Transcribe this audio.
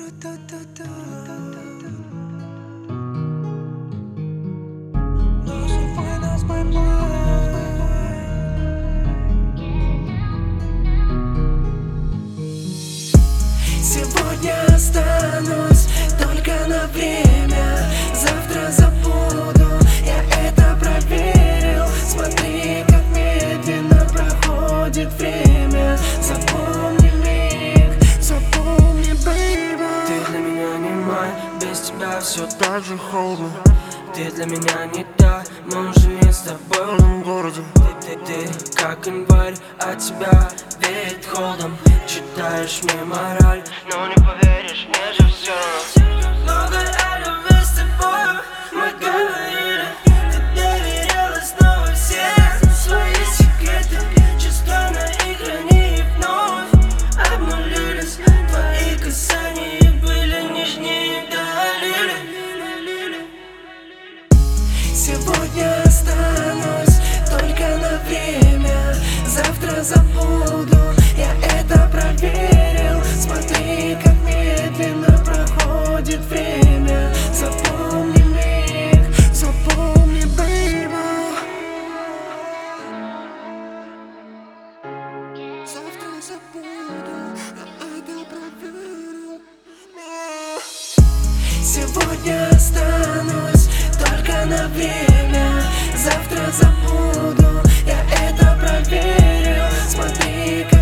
Сегодня останусь только на время, завтра забуду, я это проверил. Смотри, как медленно проходит время. Запомни миг, запомни, бейба. Ты для меня не май, без тебя все так же холодно. Ты для меня не та, мы уже не с тобой в одном городе. Ты как январь, от тебя веет холодом. Читаешь мне мораль, но не поверишь, мне же все равно. Много о любви с тобой мы говорили. Ты доверяла снова все свои секреты. Чувства наиграны и вновь обнулились. Твои касания были нежнее, долили. Сегодня останусь только на время, завтра забуду, я это проверил. Смотри, как медленно проходит время. Запомни миг, запомни, бейба. Завтра забуду, я это проверил. Сегодня останусь только на время, завтра забуду, я это проверил. Смотри,